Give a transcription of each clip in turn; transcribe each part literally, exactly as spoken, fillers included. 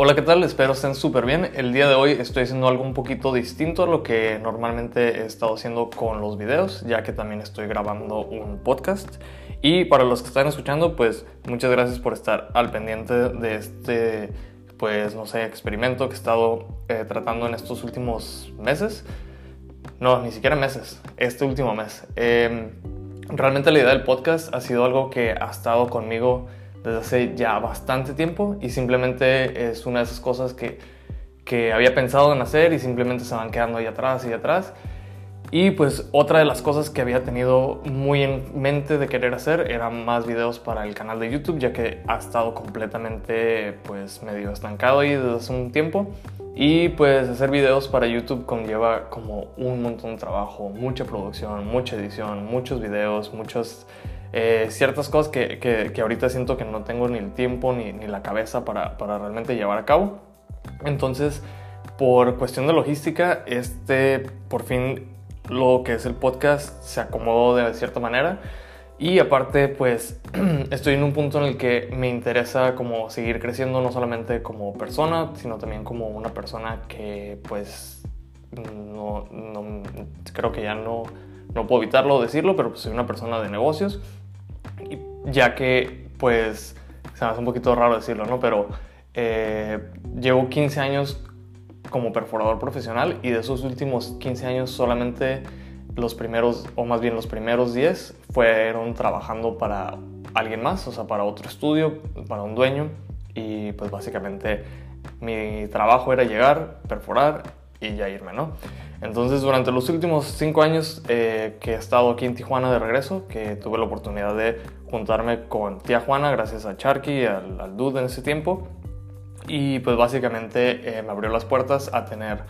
Hola, ¿qué tal? Espero estén súper bien. El día de hoy estoy haciendo algo un poquito distinto a lo que normalmente he estado haciendo con los videos, ya que también estoy grabando un podcast. Y para los que están escuchando, pues muchas gracias por estar al pendiente de este, pues no sé, experimento que he estado eh, tratando en estos últimos meses. No, ni siquiera meses, este último mes. Eh, realmente la idea del podcast ha sido algo que ha estado conmigo desde hace ya bastante tiempo y simplemente es una de esas cosas que, que había pensado en hacer y simplemente se van quedando ahí atrás y atrás. Y pues otra de las cosas que había tenido muy en mente de querer hacer eran más videos para el canal de YouTube, ya que ha estado completamente pues medio estancado ahí desde hace un tiempo. Y pues hacer videos para YouTube conlleva como un montón de trabajo, mucha producción, mucha edición, muchos videos, muchos... Eh, ciertas cosas que, que, que ahorita siento que no tengo ni el tiempo ni, ni la cabeza para, para realmente llevar a cabo. Entonces, por cuestión de logística, este por fin lo que es el podcast se acomodó de cierta manera. Y aparte, pues estoy en un punto en el que me interesa como seguir creciendo, no solamente como persona, sino también como una persona que pues no, no creo que ya no, no puedo evitarlo decirlo, pero pues soy una persona de negocios. Ya que, pues, se me hace un poquito raro decirlo, ¿no? Pero eh, llevo quince años como perforador profesional y de esos últimos quince años solamente los primeros, o más bien los primeros diez, fueron trabajando para alguien más, o sea, para otro estudio, para un dueño. Y pues básicamente mi trabajo era llegar, perforar y ya irme, ¿no? Entonces, durante los últimos cinco años eh, que he estado aquí en Tijuana de regreso, que tuve la oportunidad de juntarme con tía Juana, gracias a Charky, al, al Dude en ese tiempo, y pues básicamente eh, me abrió las puertas a tener,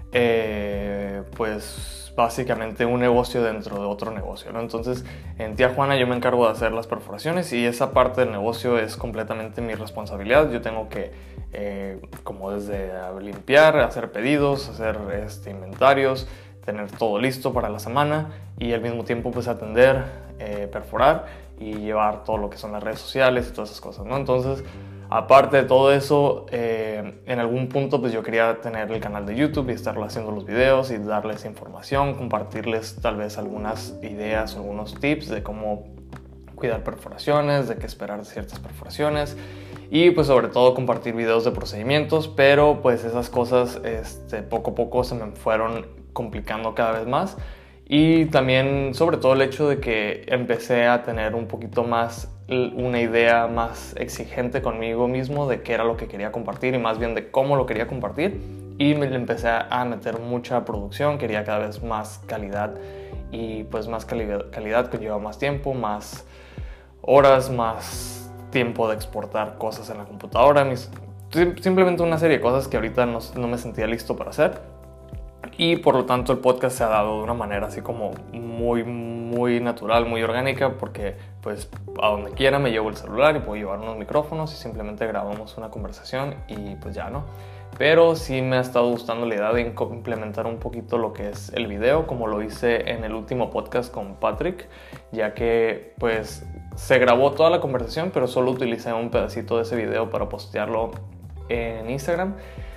eh, pues básicamente un negocio dentro de otro negocio, ¿no? Entonces, en tía Juana yo me encargo de hacer las perforaciones y esa parte del negocio es completamente mi responsabilidad. Yo tengo que Eh, como desde limpiar, hacer pedidos, hacer este, inventarios, tener todo listo para la semana y al mismo tiempo pues atender, eh, perforar y llevar todo lo que son las redes sociales y todas esas cosas, ¿no? Entonces, aparte de todo eso, eh, en algún punto pues yo quería tener el canal de YouTube y estarlo haciendo los videos y darles información, compartirles tal vez algunas ideas, algunos tips de cómo cuidar perforaciones, de qué esperar de ciertas perforaciones. Y pues sobre todo compartir videos de procedimientos, pero pues esas cosas este, poco a poco se me fueron complicando cada vez más. Y también sobre todo el hecho de que empecé a tener un poquito más una idea más exigente conmigo mismo de qué era lo que quería compartir y más bien de cómo lo quería compartir. Y me empecé a meter mucha producción, quería cada vez más calidad y pues más calidad, calidad conlleva más tiempo, más horas, más tiempo de exportar cosas en la computadora, mis, simplemente una serie de cosas que ahorita no, no me sentía listo para hacer y por lo tanto el podcast se ha dado de una manera así como muy muy natural, muy orgánica, porque pues a donde quiera me llevo el celular y puedo llevar unos micrófonos y simplemente grabamos una conversación y pues ya, ¿no? Pero sí me ha estado gustando la idea de implementar un poquito lo que es el video, como lo hice en el último podcast con Patrick, ya que pues se grabó toda la conversación, pero solo utilicé un pedacito de ese video para postearlo en Instagram.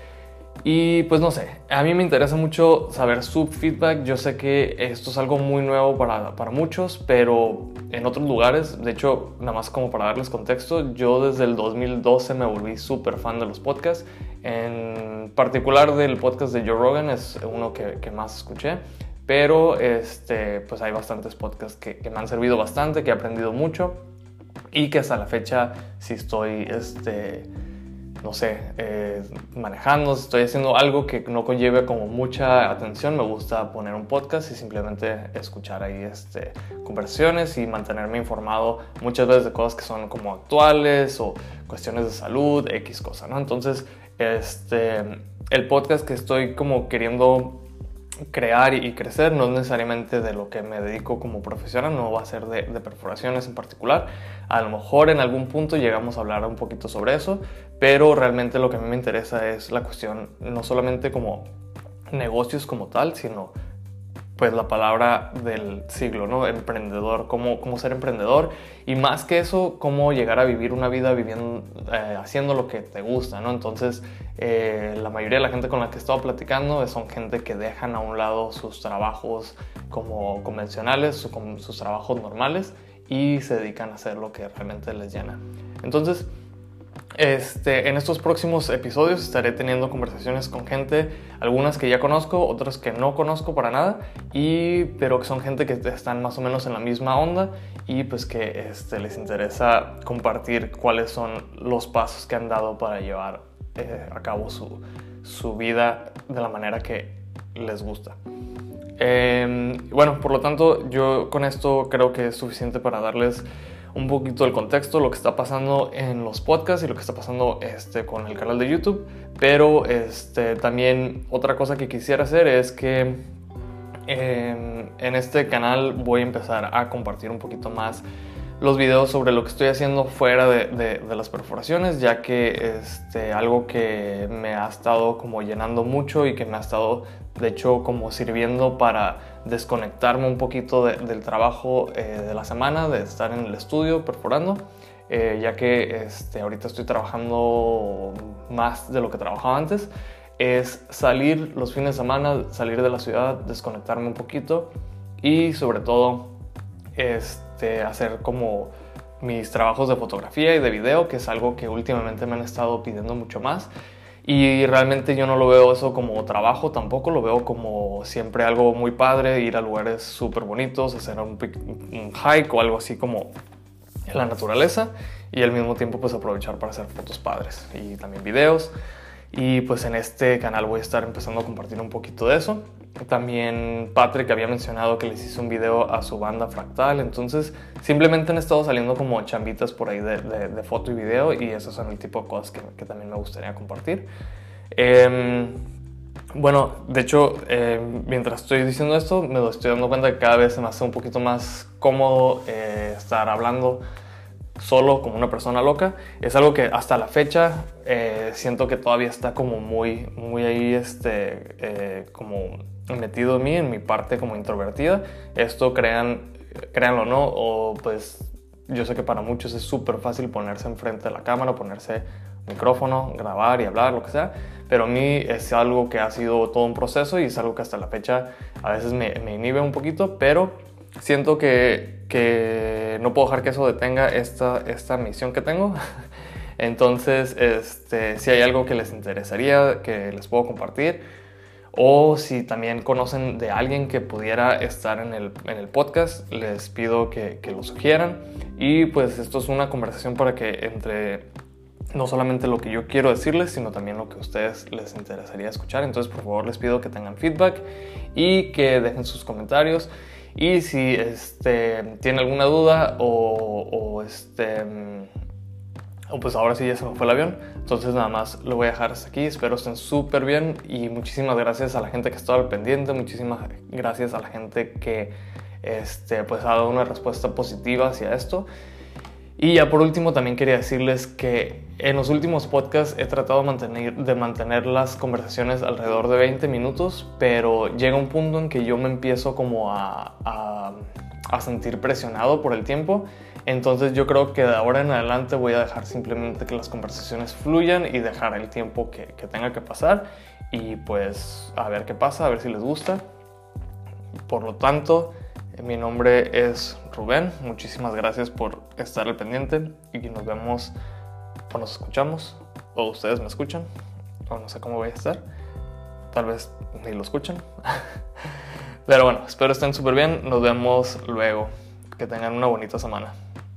Y pues no sé, a mí me interesa mucho saber su feedback. Yo sé que esto es algo muy nuevo para, para muchos, pero en otros lugares, de hecho, nada más como para darles contexto, yo desde el dos mil doce me volví súper fan de los podcasts. En particular del podcast de Joe Rogan, es uno que, que más escuché. Pero este, pues hay bastantes podcasts que, que me han servido bastante, que he aprendido mucho y que hasta la fecha si estoy, este, no sé, eh, manejando, si estoy haciendo algo que no conlleve como mucha atención, me gusta poner un podcast y simplemente escuchar ahí este, conversaciones y mantenerme informado muchas veces de cosas que son como actuales o cuestiones de salud, X cosa, ¿no? Entonces, este, el podcast que estoy como queriendo crear y crecer no es necesariamente de lo que me dedico como profesional, no va a ser de, de perforaciones en particular. A lo mejor en algún punto llegamos a hablar un poquito sobre eso, pero realmente lo que a mí me interesa es la cuestión no solamente como negocios como tal, sino pues la palabra del siglo, ¿no? Emprendedor, cómo, cómo ser emprendedor, y más que eso, cómo llegar a vivir una vida viviendo, eh, haciendo lo que te gusta, ¿no? Entonces, eh, la mayoría de la gente con la que he estado platicando son gente que dejan a un lado sus trabajos como convencionales, su, como sus trabajos normales, y se dedican a hacer lo que realmente les llena. Entonces, Este, en estos próximos episodios estaré teniendo conversaciones con gente, algunas que ya conozco, otras que no conozco para nada, y, pero que son gente que están más o menos en la misma onda y pues que este, les interesa compartir cuáles son los pasos que han dado para llevar eh, a cabo su, su vida de la manera que les gusta. Eh, bueno, por lo tanto, yo con esto creo que es suficiente para darles un poquito del contexto, lo que está pasando en los podcasts y lo que está pasando este, con el canal de YouTube. Pero este, también otra cosa que quisiera hacer es que eh, en este canal voy a empezar a compartir un poquito más los videos sobre lo que estoy haciendo fuera de, de, de las perforaciones, ya que este, algo que me ha estado como llenando mucho y que me ha estado de hecho como sirviendo para desconectarme un poquito de, del trabajo eh, de la semana, de estar en el estudio perforando, eh, ya que este, ahorita estoy trabajando más de lo que trabajaba antes, es salir los fines de semana, salir de la ciudad, desconectarme un poquito y sobre todo este, hacer como mis trabajos de fotografía y de video, que es algo que últimamente me han estado pidiendo mucho más. Y realmente yo no lo veo eso como trabajo tampoco, lo veo como siempre algo muy padre, ir a lugares súper bonitos, hacer un, un hike o algo así como en la naturaleza, y al mismo tiempo pues aprovechar para hacer fotos padres y también videos. Y pues en este canal voy a estar empezando a compartir un poquito de eso. También Patrick había mencionado que les hice un video a su banda Fractal, entonces simplemente han estado saliendo como chambitas por ahí de, de, de foto y video, y esos son el tipo de cosas que, que también me gustaría compartir. Eh, bueno, de hecho, eh, mientras estoy diciendo esto, me estoy dando cuenta que cada vez se me hace un poquito más cómodo eh, estar hablando solo como una persona loca. Es algo que hasta la fecha eh, siento que todavía está como muy, muy ahí este, eh, como metido en mí, en mi parte como introvertida. Esto crean, créanlo o no, o pues yo sé que para muchos es súper fácil ponerse enfrente de la cámara, ponerse micrófono, grabar y hablar, lo que sea, pero a mí es algo que ha sido todo un proceso y es algo que hasta la fecha a veces me, me inhibe un poquito, pero siento que, que no puedo dejar que eso detenga esta, esta misión que tengo. Entonces, este, si hay algo que les interesaría, que les puedo compartir, o si también conocen de alguien que pudiera estar en el, en el podcast, les pido que, que lo sugieran. Y pues esto es una conversación para que entre no solamente lo que yo quiero decirles, sino también lo que a ustedes les interesaría escuchar. Entonces, por favor, les pido que tengan feedback y que dejen sus comentarios. Y si este, tienen alguna duda o, o este... o pues ahora sí ya se me fue el avión, entonces nada más lo voy a dejar hasta aquí. Espero estén súper bien y muchísimas gracias a la gente que estaba al pendiente, muchísimas gracias a la gente que este, pues ha dado una respuesta positiva hacia esto. Y ya por último también quería decirles que en los últimos podcasts he tratado de mantener, de mantener las conversaciones alrededor de veinte minutos, pero llega un punto en que yo me empiezo como a, a, a sentir presionado por el tiempo. Entonces yo creo que de ahora en adelante voy a dejar simplemente que las conversaciones fluyan y dejar el tiempo que, que tenga que pasar, y pues a ver qué pasa, a ver si les gusta. Por lo tanto, mi nombre es Rubén, muchísimas gracias por estar al pendiente y nos vemos o nos escuchamos, o ustedes me escuchan, o no sé cómo voy a estar, tal vez ni lo escuchan. Pero bueno, espero estén súper bien, nos vemos luego, que tengan una bonita semana.